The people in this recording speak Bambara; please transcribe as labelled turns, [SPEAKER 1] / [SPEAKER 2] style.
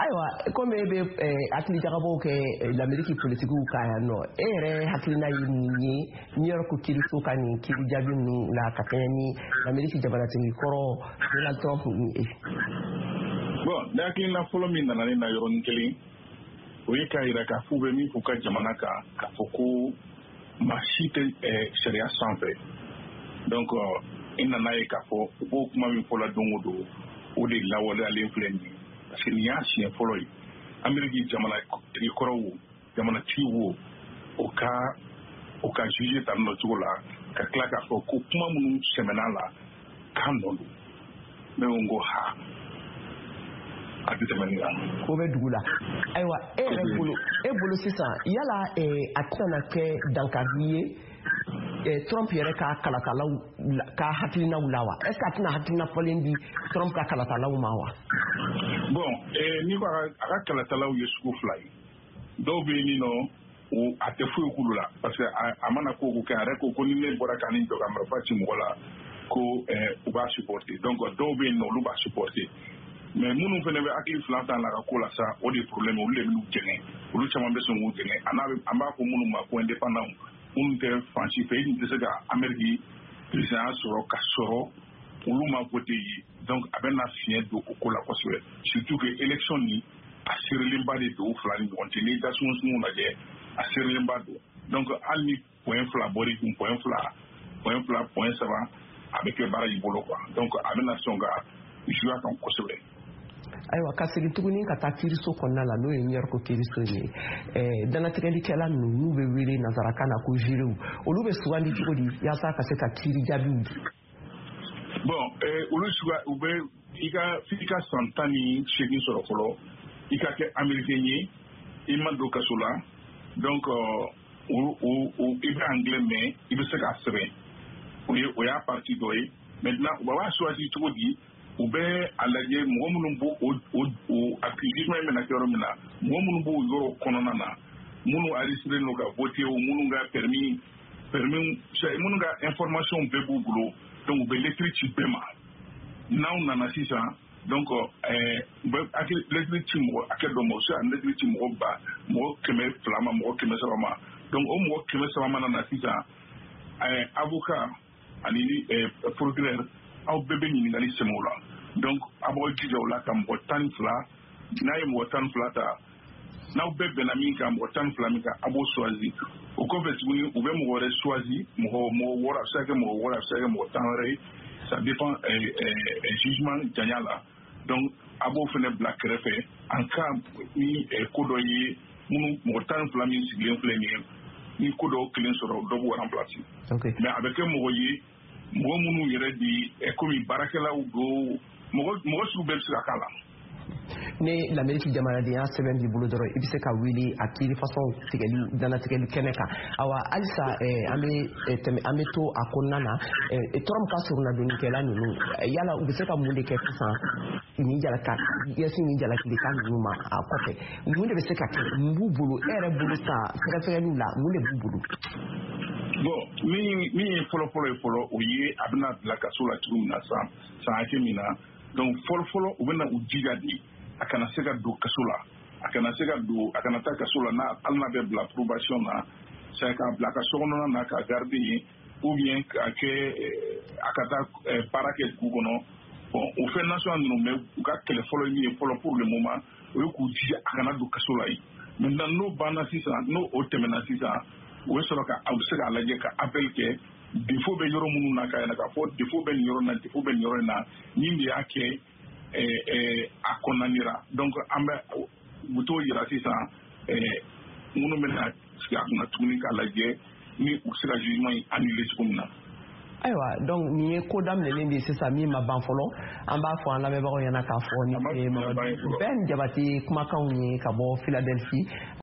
[SPEAKER 1] Ayiwa comme e bɛ hakili jagabɔw kɛ l'Amérique politiciens kan yan nɔ e yɛrɛ hakilina ye mun ye New York kiiriso ka nin kiiri jaabi ninnu la ka kɛɲɛ ni l'Amérique jamanatigi kɔrɔ Donald Trump ni e.
[SPEAKER 2] Bon ne hakilina fɔlɔ min nana ne na yɔrɔnin kelen o ye k'a jira k'a fɔ u bɛ min f'u ka jamana kan k'a fɔ ko maa si tɛ sariya sanfɛ donc i nana ye k'a fɔ u b'o kuma min fɔla don o don o de lawaleyalen filɛ nin ye parce que nin y'a siɲɛ fɔlɔ ye Amérique jamanatigi kɔrɔw wo jamanatigi wo o ka juge tan nɔ cogo la ka tila k'a fɔ ko kuma minnu sɛmɛn'a la k'a nɔ don ne ko n ko ha a tɛ tɛmɛ nin kan.
[SPEAKER 1] Ko bɛ dugu la ayiwa e yɛrɛ bolo sisan yala a tɛna kɛ dankari ye Trump yɛrɛ ka kalatalaw ka hakilinaw la wa est-ce que a tɛna hakilina fɔlen di Trump ka kalatalaw ma wa.
[SPEAKER 2] Bon n'i ko a ka kalatalaw ye sugu fila ye dɔw bɛ yen nɔ a tɛ foyi k'ulu la parce que a mana ko kɛ a yɛrɛ ko ni ne bɔra ka nin jɔ ka marifa ci mɔgɔ la ko u b'a supporter donc dɔw bɛ yen nɔ olu b'a supporter mais minnu fana bɛ hakili fila ta la ka ko la sa o de problème olu de bɛ n'u jɛngɛ olu caman bɛ sɔn k'u jɛngɛ an b'a fɔ minnu ma ko indépendant minnu tɛ fansi fɛ i tɛ se ka Amérique président sɔrɔ ka sɔrɔ olu ma voté ye donc a bɛ na fiɲɛ don o ko la kosɛbɛ surtout que élection ni a serelenba de don u fila ni ɲɔgɔn cɛ n'i da sunsun lajɛ a serelenba don donc hali ni point fila bɔr'i kun point saba a bɛ kɛ baara y'i bolo quoi donc a bɛ na sɔn ka jouer kan kosɛbɛ.
[SPEAKER 1] Ayiwa ka segin tuguni ka taa kiiriso kɔnɔna la n'o ye New York kiiriso ye danatigɛlikɛla ninnu n'u bɛ wele nanzarakan na ko jurew olu bɛ sugandi cogo di yaasa ka se ka kiiri jaabiw di.
[SPEAKER 2] Bon olu u bɛ i ka san 18 sɔrɔ fɔlɔ i ka kɛ américain ye i ma don kaso la donc i bɛ anglais mɛn i bɛ se k'a sɛbɛn o y'a partie dɔ ye maintenant u b'a choisir cogo di u bɛ a lajɛ mɔgɔ minnu b'o accusation in bɛna kɛ yɔrɔ min na mɔgɔ minnu b'o yɔrɔ kɔnɔna na minnu enregistré n'o ka voté o minnu ka permis minnu ka information bɛɛ b'u bolo donc u bɛ lettre ci bɛɛ ma n'aw nana sisan donc u bɛ lettre ci mɔgɔ hakɛ dɔ ma o se ka lettre ci mɔgɔ 200 ma mɔgɔ 300 ma donc o mɔgɔ 300 mana na sisan avocat ani procureur aw bɛɛ bɛ ɲininkali sɛmɛ o la donc a b'aw jija o la ka mɔgɔ 12 n'a ye mɔgɔ 12 ta n'aw bɛɛ bɛnna min kan mɔgɔ 12 min kan a b'o choisir o kɔfɛ tuguni u bɛ mɔgɔ wɛrɛ choisir mɔgɔ wɔɔrɔ a bɛ se ka kɛ mɔgɔ wɔɔrɔ a bɛ se ka kɛ mɔgɔ 10 wɛrɛ ye ça dépend jugement janya la donc a b'o fana bila kɛrɛfɛ en cas ni ko dɔ ye minnu mɔgɔ 12 min sigilen filɛ nin ye ni ko dɔw kelen sɔrɔ dɔ b'o remplacer mais a bɛ kɛ mɔgɔ ye mɔgɔ minnu yɛrɛ di komi baarakɛlaw don mɔgɔ sugu bɛɛ bɛ se ka k'a la.
[SPEAKER 1] ni l'Amérique jamanadenya sɛbɛn b'i bolo dɔrɔn i bɛ se ka wuli a kiiri façon tigɛli danatigɛli kɛnɛ kan awa halisa an bɛ to a kɔnɔna na Trump ka surunnadonikɛla ninnu yala u bɛ se ka mun de kɛ sisan nin jalakilika ninnu ma a kɔfɛ mun de bɛ se ka kɛ mun b'u bolo e yɛrɛ bolo sa sɛgɛsɛgɛliw la mun de b'u bolo.
[SPEAKER 2] Bon min ye fɔlɔ ye fɔlɔ o ye a bɛna bila kaso la cogo min na san hakɛ min na donc fɔlɔ u bɛna u jija de a kana se ka don kaso la a kana taa kaso la hali n'a bɛ bila probation na c'est k'a bila a ka sokɔnɔna na ka garde yen ou bien a ka taa baara kɛ dugu kɔnɔ bon o fɛn national ninnu mais u ka kɛlɛ fɔlɔ min ye fɔlɔ pour le moment o ye k'u jija a kana don kaso la yen maintenant n'o banna sisan n'o tɛmɛna sisan o bɛ sɔrɔ ka aw bɛ se k'a lajɛ ka appel kɛ défaut bɛ yɔrɔ minnu na ka yɛlɛ k'a fɔ défaut bɛ nin yɔrɔ in na défaut bɛ nin yɔrɔ in na min de y'a kɛ a kɔnɔnanira donc an bɛ u t'o yira sisan minnu bɛna sigi a kunna tuguni k'a lajɛ ni u se ka jugement in annuler cogo min na.
[SPEAKER 1] Ayiwa donc nin ye ko daminɛlen de sisan min ma ban fɔlɔ an b'a fɔ an lamɛnbagaw ɲɛna k'a fɔ ni Ben Jabate kumakanw ye ka bɔ Philadelphie